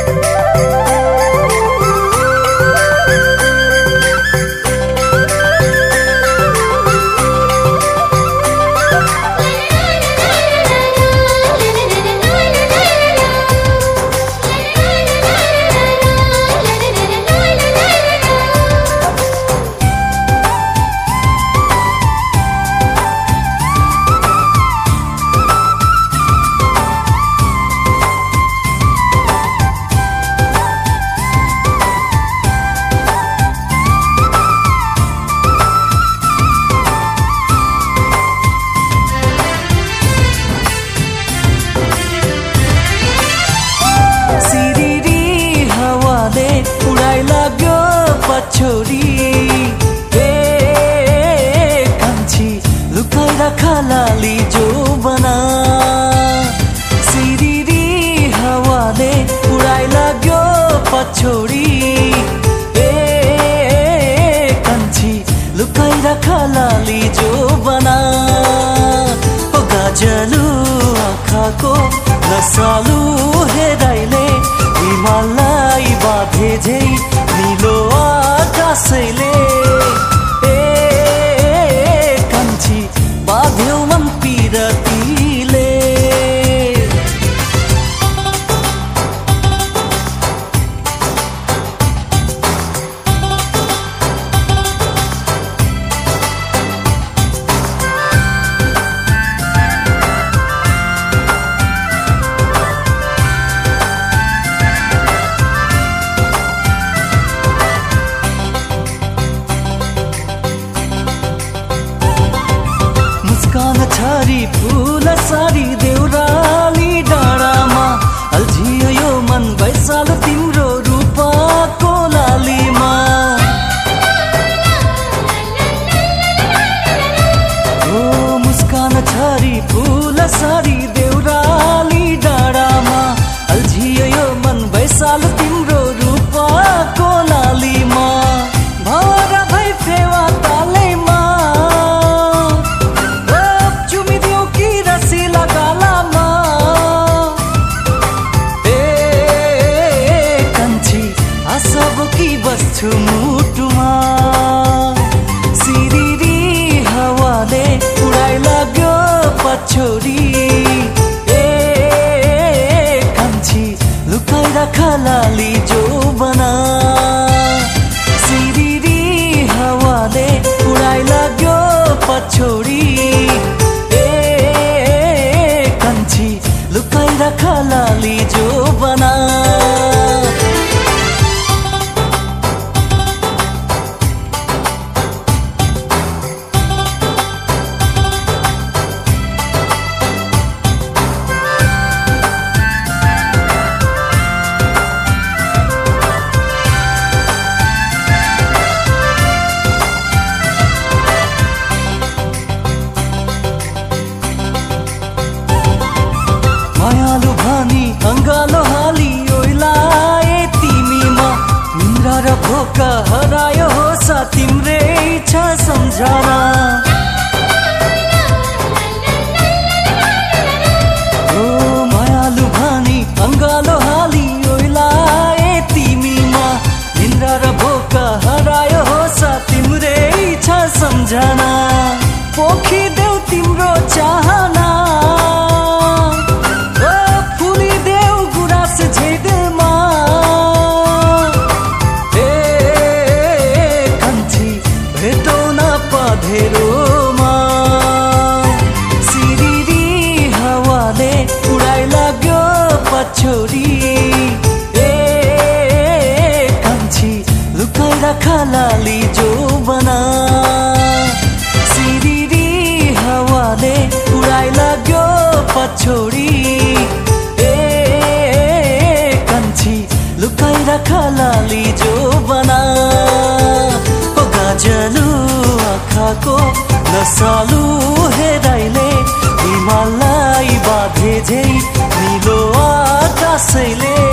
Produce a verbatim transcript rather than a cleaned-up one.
छोरी ए कान्छी लुकाई राखा लाली जो बना सिरिरी हावाले उडाइ लाग्यो पछोडी ए कान्छी लुकाई राखा लाली जो बना ओ गाजलु आँखाको नसालु हेराइले हिमाललाई बाँधे झै नीलो आकाशैले ए कान्छी बाँध्यो मन पिरतीले मुस्कान छरी फूल सारी देउराली डाँडामा अल्झियो यो मन भैसालो तिम्रो रूपको लालीमा ओ मुस्कान छरी फूल सारी देउराली डाँडामा अल्झियो यो मन भैसालो तिम्रो रूपको लालीमा भवरा भई फेवा तालैमा बस्छु मुटुमा सिरिरी हावाले उडाइ लाग्यो पछोडी ए कान्छी लुकाई राखा लाली जो बना सिरिरी हावाले उडाइ लाग्यो पछोडी ए कान्छी लुकाई राखा लाली जो बना मायालु भानी अंगालो हाली ओइलाए तिमीमा निन्द्रा र भोका हरायो होसा तिम्रै छ सम्झना ओ मायालु भानी अंगालो हाली ओइलाए तिमीमा निन्द्रा र भोका हरायो होसा तिम्रै छ सम्झना पोखी देऊ तिम्रो चाहना धेरोमा सिरिरी हावाले उडाइ लाग्यो पछोडी ए कान्छी लुकाई राखा लाली जो बना सिरिरी हावाले उडाइ लाग्यो पछोडी ए कान्छी लुकाई राखा लाली जो बना ओ गाजलु आँखाको नसालु हेराइले हिमाललाई बाँधे झै नीलो आकाशैले